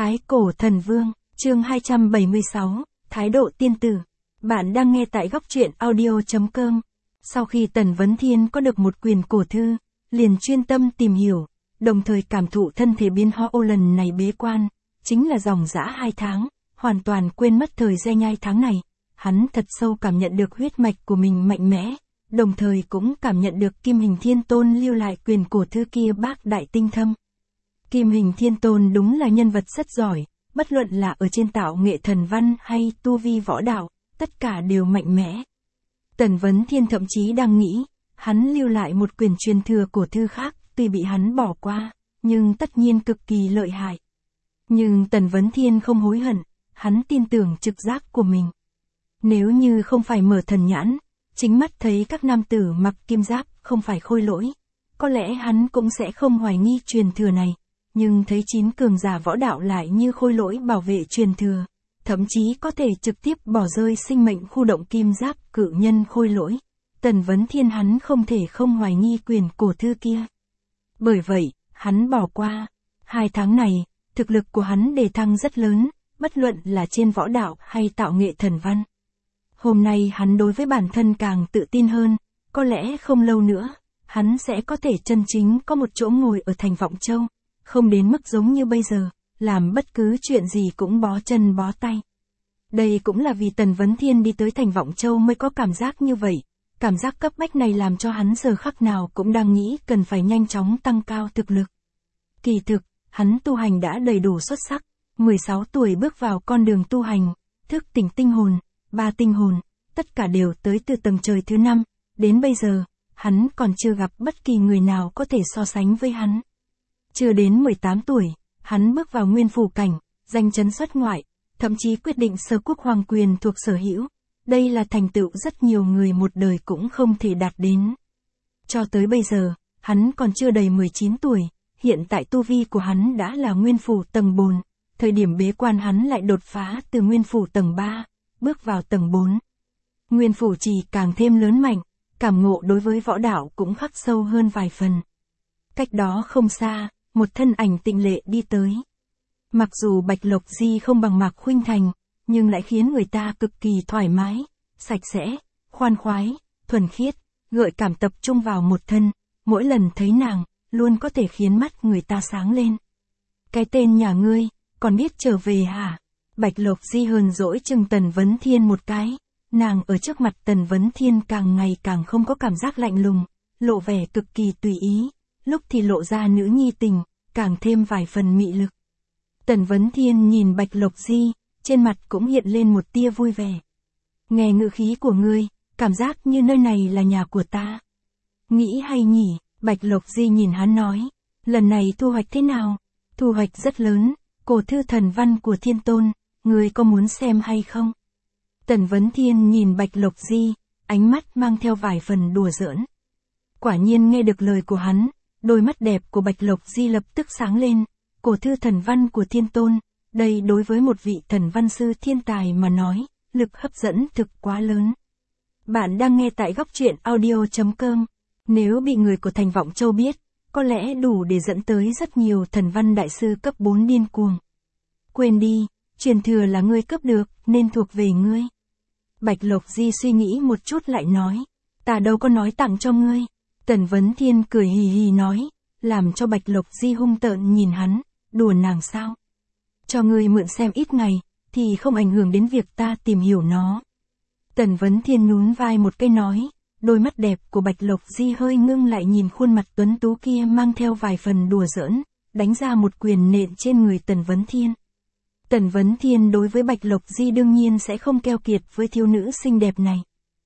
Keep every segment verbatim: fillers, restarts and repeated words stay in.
Thái Cổ Thần Vương, chương hai trăm bảy mươi sáu, Thái độ tiên tử. Bạn đang nghe tại góc truyện audio chấm com. Sau khi Tần Vấn Thiên có được một quyền cổ thư, liền chuyên tâm tìm hiểu, đồng thời cảm thụ thân thể biến hóa ô lần này bế quan, chính là dòng dã hai tháng, hoàn toàn quên mất thời gian nhai tháng này. Hắn thật sâu cảm nhận được huyết mạch của mình mạnh mẽ, đồng thời cũng cảm nhận được Kim Hình Thiên Tôn lưu lại quyền cổ thư kia bác đại tinh thâm. Kim Hình Thiên Tôn đúng là nhân vật rất giỏi, bất luận là ở trên tạo nghệ thần văn hay tu vi võ đạo, tất cả đều mạnh mẽ. Tần Vấn Thiên thậm chí đang nghĩ, hắn lưu lại một quyền truyền thừa cổ thư khác, tuy bị hắn bỏ qua, nhưng tất nhiên cực kỳ lợi hại. Nhưng Tần Vấn Thiên không hối hận, hắn tin tưởng trực giác của mình. Nếu như không phải mở thần nhãn, chính mắt thấy các nam tử mặc kim giáp không phải khôi lỗi, có lẽ hắn cũng sẽ không hoài nghi truyền thừa này. Nhưng thấy chín cường giả võ đạo lại như khôi lỗi bảo vệ truyền thừa, thậm chí có thể trực tiếp bỏ rơi sinh mệnh khu động kim giáp cự nhân khôi lỗi. Tần Vấn Thiên hắn không thể không hoài nghi quyền cổ thư kia. Bởi vậy, hắn bỏ qua. Hai tháng này, thực lực của hắn đề thăng rất lớn, bất luận là trên võ đạo hay tạo nghệ thần văn. Hôm nay hắn đối với bản thân càng tự tin hơn, có lẽ không lâu nữa, hắn sẽ có thể chân chính có một chỗ ngồi ở thành Vọng Châu. Không đến mức giống như bây giờ, làm bất cứ chuyện gì cũng bó chân bó tay. Đây cũng là vì Tần Vấn Thiên đi tới thành Vọng Châu mới có cảm giác như vậy. Cảm giác cấp bách này làm cho hắn giờ khắc nào cũng đang nghĩ cần phải nhanh chóng tăng cao thực lực. Kỳ thực, hắn tu hành đã đầy đủ xuất sắc. mười sáu tuổi bước vào con đường tu hành, thức tỉnh tinh hồn, ba tinh hồn, tất cả đều tới từ tầng trời thứ năm. Đến bây giờ, hắn còn chưa gặp bất kỳ người nào có thể so sánh với hắn. Chưa đến mười tám tuổi, hắn bước vào nguyên phủ cảnh, danh chấn xuất ngoại, thậm chí quyết định sở quốc hoàng quyền thuộc sở hữu. Đây là thành tựu rất nhiều người một đời cũng không thể đạt đến. Cho tới bây giờ, hắn còn chưa đầy mười chín tuổi, hiện tại tu vi của hắn đã là nguyên phủ tầng bốn, thời điểm bế quan hắn lại đột phá từ nguyên phủ tầng ba, bước vào tầng bốn. Nguyên phủ chỉ càng thêm lớn mạnh, cảm ngộ đối với võ đạo cũng khắc sâu hơn vài phần. Cách đó không xa, một thân ảnh tịnh lệ đi tới. Mặc dù Bạch Lộc Di không bằng Mạc Khuynh Thành, nhưng lại khiến người ta cực kỳ thoải mái, sạch sẽ, khoan khoái, thuần khiết, gợi cảm tập trung vào một thân, mỗi lần thấy nàng, luôn có thể khiến mắt người ta sáng lên. Cái tên nhà ngươi, còn biết trở về hả? Bạch Lộc Di hờn dỗi chừng Tần Vấn Thiên một cái, nàng ở trước mặt Tần Vấn Thiên càng ngày càng không có cảm giác lạnh lùng, lộ vẻ cực kỳ tùy ý. Lúc thì lộ ra nữ nhi tình, càng thêm vài phần mị lực. Tần Vấn Thiên nhìn Bạch Lộc Di, trên mặt cũng hiện lên một tia vui vẻ. Nghe ngữ khí của ngươi, cảm giác như nơi này là nhà của ta. Nghĩ hay nhỉ? Bạch Lộc Di nhìn hắn nói, lần này thu hoạch thế nào? Thu hoạch rất lớn, cổ thư thần văn của Thiên Tôn, ngươi có muốn xem hay không? Tần Vấn Thiên nhìn Bạch Lộc Di, ánh mắt mang theo vài phần đùa giỡn. Quả nhiên nghe được lời của hắn, đôi mắt đẹp của Bạch Lộc Di lập tức sáng lên. Cổ thư thần văn của Thiên Tôn, đây đối với một vị thần văn sư thiên tài mà nói, lực hấp dẫn thực quá lớn. Bạn đang nghe tại góc truyện audio chấm com. Nếu bị người của thành Vọng Châu biết, có lẽ đủ để dẫn tới rất nhiều thần văn đại sư cấp bốn điên cuồng. Quên đi, truyền thừa là ngươi cấp được, nên thuộc về ngươi. Bạch Lộc Di suy nghĩ một chút lại nói, ta đâu có nói tặng cho ngươi. Tần Vấn Thiên cười hì hì nói, làm cho Bạch Lộc Di hung tợn nhìn hắn, đùa nàng sao? Cho ngươi mượn xem ít ngày, thì không ảnh hưởng đến việc ta tìm hiểu nó. Tần Vấn Thiên nhún vai một cái nói, đôi mắt đẹp của Bạch Lộc Di hơi ngưng lại nhìn khuôn mặt tuấn tú kia mang theo vài phần đùa giỡn, đánh ra một quyền nện trên người Tần Vấn Thiên. Tần Vấn Thiên đối với Bạch Lộc Di đương nhiên sẽ không keo kiệt với thiếu nữ xinh đẹp này.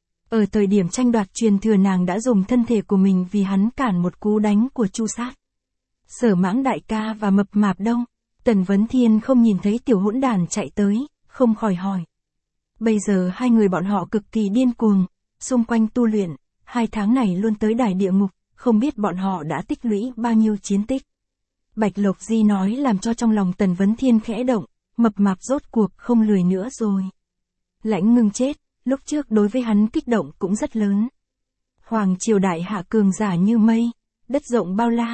Ở thời điểm tranh đoạt truyền thừa nàng đã dùng thân thể của mình vì hắn cản một cú đánh của Chu Sát. Sở Mãng đại ca và Mập Mạp đâu? Tần Vấn Thiên không nhìn thấy tiểu hỗn đàn chạy tới, không khỏi hỏi. Bây giờ hai người bọn họ cực kỳ điên cuồng, xung quanh tu luyện, hai tháng này luôn tới đài địa ngục, không biết bọn họ đã tích lũy bao nhiêu chiến tích. Bạch Lộc Di nói làm cho trong lòng Tần Vấn Thiên khẽ động, Mập Mạp rốt cuộc không lười nữa rồi. Lãnh Ngưng chết, lúc trước đối với hắn kích động cũng rất lớn. Hoàng triều đại hạ cường giả như mây, đất rộng bao la,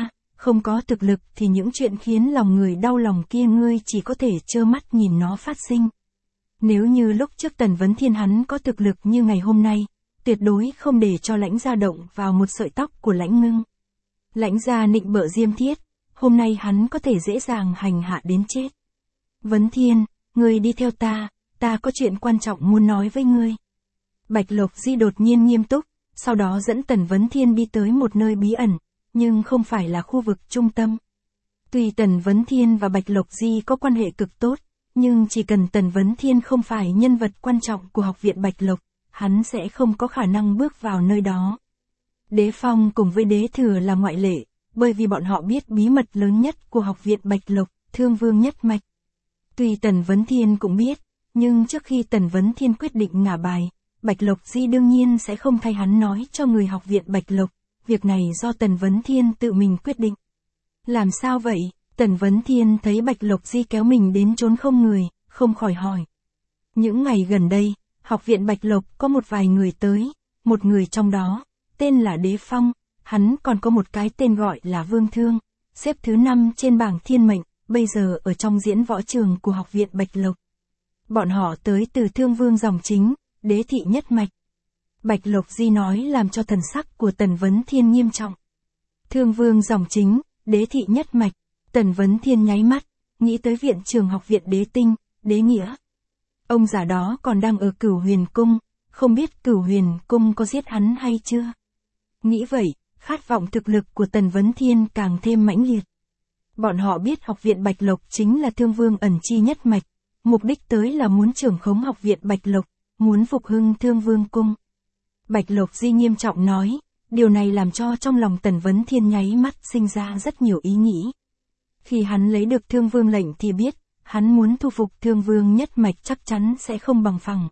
Không có thực lực thì những chuyện khiến lòng người đau lòng kia ngươi chỉ có thể trơ mắt nhìn nó phát sinh. Nếu như lúc trước Tần Vấn Thiên hắn có thực lực như ngày hôm nay, tuyệt đối không để cho Lãnh gia động vào một sợi tóc của Lãnh Ngưng. Lãnh gia nịnh bợ Diêm Thiết, hôm nay hắn có thể dễ dàng hành hạ đến chết. Vấn Thiên, ngươi đi theo ta, ta có chuyện quan trọng muốn nói với ngươi. Bạch Lộc Di đột nhiên nghiêm túc, sau đó dẫn Tần Vấn Thiên đi tới một nơi bí ẩn, nhưng không phải là khu vực trung tâm. Tuy Tần Vấn Thiên và Bạch Lộc Di có quan hệ cực tốt, nhưng chỉ cần Tần Vấn Thiên không phải nhân vật quan trọng của học viện Bạch Lộc, hắn sẽ không có khả năng bước vào nơi đó. Đế Phong cùng với Đế Thừa là ngoại lệ, bởi vì bọn họ biết bí mật lớn nhất của học viện Bạch Lộc, Thương Vương nhất mạch. Tuy Tần Vấn Thiên cũng biết, nhưng trước khi Tần Vấn Thiên quyết định ngả bài, Bạch Lộc Di đương nhiên sẽ không thay hắn nói cho người học viện Bạch Lộc, việc này do Tần Vấn Thiên tự mình quyết định. Làm sao vậy? Tần Vấn Thiên thấy Bạch Lộc Di kéo mình đến chốn không người, không khỏi hỏi. Những ngày gần đây, học viện Bạch Lộc có một vài người tới, một người trong đó, tên là Đế Phong, hắn còn có một cái tên gọi là Vương Thương, xếp thứ năm trên bảng thiên mệnh, bây giờ ở trong diễn võ trường của học viện Bạch Lộc. Bọn họ tới từ Thương Vương dòng chính, Đế thị nhất mạch. Bạch Lộc Di nói làm cho thần sắc của Tần Vấn Thiên nghiêm trọng. Thương Vương dòng chính, Đế thị nhất mạch, Tần Vấn Thiên nháy mắt, nghĩ tới viện trường học viện Đế Tinh, Đế Nghĩa. Ông già đó còn đang ở Cửu Huyền Cung, không biết Cửu Huyền Cung có giết hắn hay chưa. Nghĩ vậy, khát vọng thực lực của Tần Vấn Thiên càng thêm mãnh liệt. Bọn họ biết học viện Bạch Lộc chính là Thương Vương ẩn chi nhất mạch, mục đích tới là muốn trưởng khống học viện Bạch Lộc, muốn phục hưng Thương Vương Cung. Bạch Lộc Di nghiêm trọng nói, điều này làm cho trong lòng Tần Vấn Thiên nháy mắt sinh ra rất nhiều ý nghĩ. Khi hắn lấy được Thương Vương lệnh thì biết, hắn muốn thu phục Thương Vương nhất mạch chắc chắn sẽ không bằng phẳng.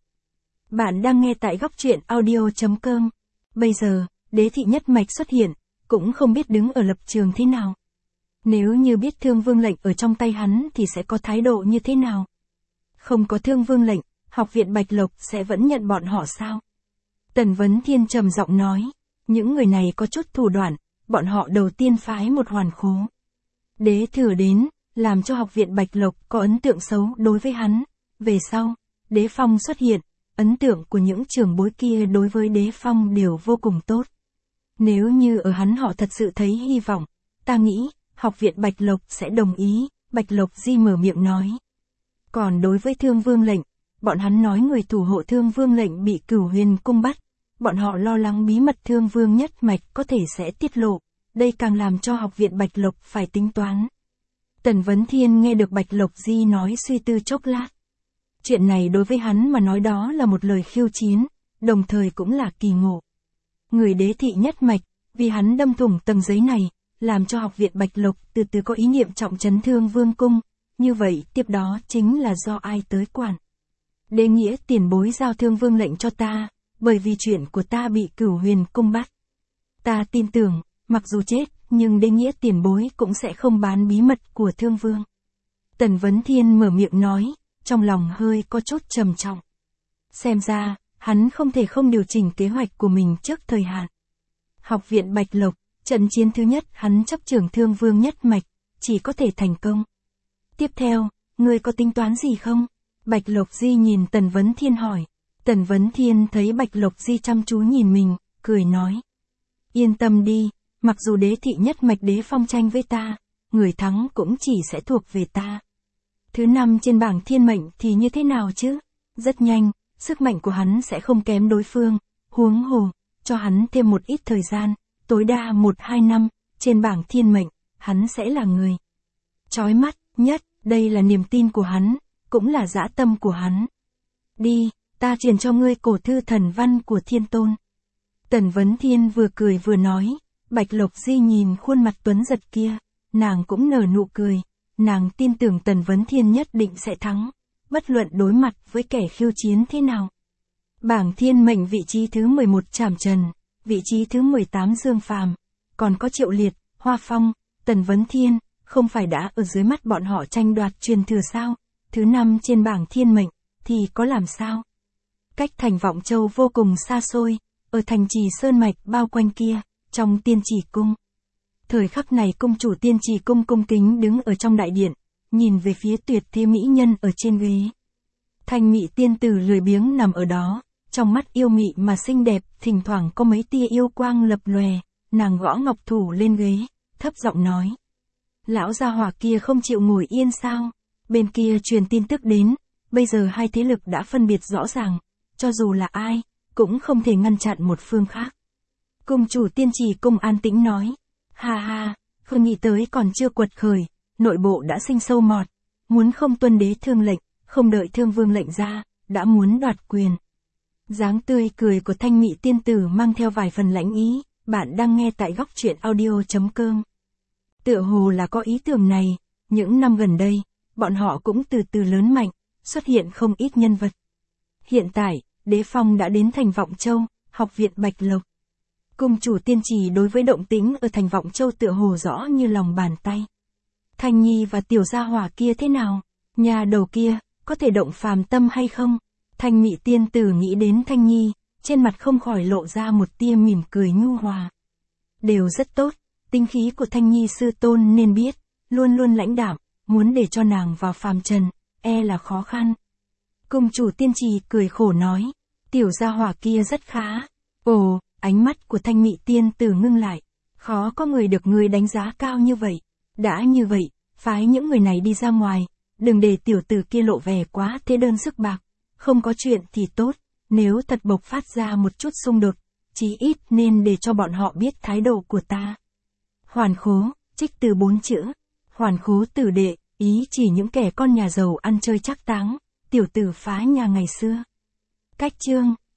Bạn đang nghe tại góc truyện audio chấm com. Bây giờ, Đế thị nhất mạch xuất hiện, cũng không biết đứng ở lập trường thế nào. Nếu như biết Thương Vương lệnh ở trong tay hắn thì sẽ có thái độ như thế nào? Không có Thương Vương lệnh, học viện Bạch Lộc sẽ vẫn nhận bọn họ sao? Tần Vấn Thiên trầm giọng nói, những người này có chút thủ đoạn, bọn họ đầu tiên phái một hoàn khố. Đế Thừa đến, làm cho học viện Bạch Lộc có ấn tượng xấu đối với hắn. Về sau, Đế Phong xuất hiện, ấn tượng của những trưởng bối kia đối với Đế Phong đều vô cùng tốt. Nếu như ở hắn họ thật sự thấy hy vọng, ta nghĩ, học viện Bạch Lộc sẽ đồng ý, Bạch Lộc Di mở miệng nói. Còn đối với Thương Vương lệnh, bọn hắn nói người thủ hộ Thương Vương lệnh bị Cửu Huyền Cung bắt, bọn họ lo lắng bí mật Thương Vương nhất mạch có thể sẽ tiết lộ, đây càng làm cho học viện Bạch Lộc phải tính toán. Tần Vấn Thiên nghe được Bạch Lộc Di nói suy tư chốc lát. Chuyện này đối với hắn mà nói đó là một lời khiêu chiến, đồng thời cũng là kỳ ngộ. Người Đế thị nhất mạch, vì hắn đâm thủng tầng giấy này, làm cho học viện Bạch Lộc từ từ có ý niệm trọng trấn Thương Vương Cung, như vậy tiếp đó chính là do ai tới quản. Đế Nghĩa tiền bối giao Thương Vương lệnh cho ta, bởi vì chuyện của ta bị Cửu Huyền Cung bắt. Ta tin tưởng, mặc dù chết, nhưng Đế Nghĩa tiền bối cũng sẽ không bán bí mật của Thương Vương. Tần Vấn Thiên mở miệng nói, trong lòng hơi có chút trầm trọng. Xem ra, hắn không thể không điều chỉnh kế hoạch của mình trước thời hạn. Học viện Bạch Lộc, trận chiến thứ nhất hắn chấp trưởng Thương Vương nhất mạch, chỉ có thể thành công. Tiếp theo, ngươi có tính toán gì không? Bạch Lộc Di nhìn Tần Vấn Thiên hỏi. Tần Vấn Thiên thấy Bạch Lộc Di chăm chú nhìn mình, cười nói. Yên tâm đi, mặc dù Đế thị nhất mạch Đế Phong tranh với ta, người thắng cũng chỉ sẽ thuộc về ta. Thứ năm trên bảng thiên mệnh thì như thế nào chứ? Rất nhanh, sức mạnh của hắn sẽ không kém đối phương, huống hồ, cho hắn thêm một ít thời gian, tối đa một hai năm, trên bảng thiên mệnh, hắn sẽ là người chói mắt nhất, đây là niềm tin của hắn, cũng là dã tâm của hắn. Đi, ta truyền cho ngươi cổ thư thần văn của Thiên Tôn. Tần Vấn Thiên vừa cười vừa nói, Bạch Lộc Di nhìn khuôn mặt tuấn giật kia, nàng cũng nở nụ cười, nàng tin tưởng Tần Vấn Thiên nhất định sẽ thắng, bất luận đối mặt với kẻ khiêu chiến thế nào. Bảng thiên mệnh vị trí thứ mười một Trảm Trần, vị trí thứ mười tám Dương Phàm, còn có Triệu Liệt, Hoa Phong, Tần Vấn Thiên, không phải đã ở dưới mắt bọn họ tranh đoạt truyền thừa sao? Thứ năm trên bảng thiên mệnh, thì có làm sao? Cách thành Vọng Châu vô cùng xa xôi, ở thành trì Sơn Mạch bao quanh kia, trong Tiên Chỉ Cung. Thời khắc này cung chủ Tiên Trì cung cung kính đứng ở trong đại điện, nhìn về phía tuyệt thế mỹ nhân ở trên ghế. Thanh Mị tiên tử lười biếng nằm ở đó, trong mắt yêu mị mà xinh đẹp, thỉnh thoảng có mấy tia yêu quang lập lòe, nàng gõ ngọc thủ lên ghế, thấp giọng nói. Lão gia hỏa kia không chịu ngồi yên sao? Bên kia truyền tin tức đến, bây giờ hai thế lực đã phân biệt rõ ràng, cho dù là ai, cũng không thể ngăn chặn một phương khác. Cung chủ Tiên Trì cung an tĩnh nói. Ha ha, không nghĩ tới còn chưa quật khởi, nội bộ đã sinh sâu mọt, muốn không tuân đế thương lệnh, không đợi thương vương lệnh ra, đã muốn đoạt quyền. Dáng tươi cười của Thanh Mị tiên tử mang theo vài phần lãnh ý, bạn đang nghe tại góc truyện audio chấm com. Tựa hồ là có ý tưởng này, những năm gần đây, bọn họ cũng từ từ lớn mạnh, xuất hiện không ít nhân vật. Hiện tại, Đế Phong đã đến thành Vọng Châu, học viện Bạch Lộc. Cung chủ Tiên Trì đối với động tĩnh ở thành Vọng Châu tựa hồ rõ như lòng bàn tay. Thanh Nhi và tiểu gia hỏa kia thế nào? Nhà đầu kia, có thể động phàm tâm hay không? Thanh Mị tiên tử nghĩ đến Thanh Nhi, trên mặt không khỏi lộ ra một tia mỉm cười nhu hòa. Đều rất tốt, tinh khí của Thanh Nhi sư tôn nên biết, luôn luôn lãnh đạm, muốn để cho nàng vào phàm trần, e là khó khăn. Cung chủ Tiên Trì cười khổ nói, tiểu gia hỏa kia rất khá. Ồ, ánh mắt của Thanh Mị tiên tử ngưng lại, khó có người được người đánh giá cao như vậy. Đã như vậy, phái những người này đi ra ngoài, đừng để tiểu tử kia lộ vẻ quá thế đơn sức bạc. Không có chuyện thì tốt, nếu thật bộc phát ra một chút xung đột, chí ít nên để cho bọn họ biết thái độ của ta. Hoàn khố, trích từ bốn chữ. Hoàn khố tử đệ, ý chỉ những kẻ con nhà giàu ăn chơi chắc táng, tiểu tử phá nhà ngày xưa. Cách chương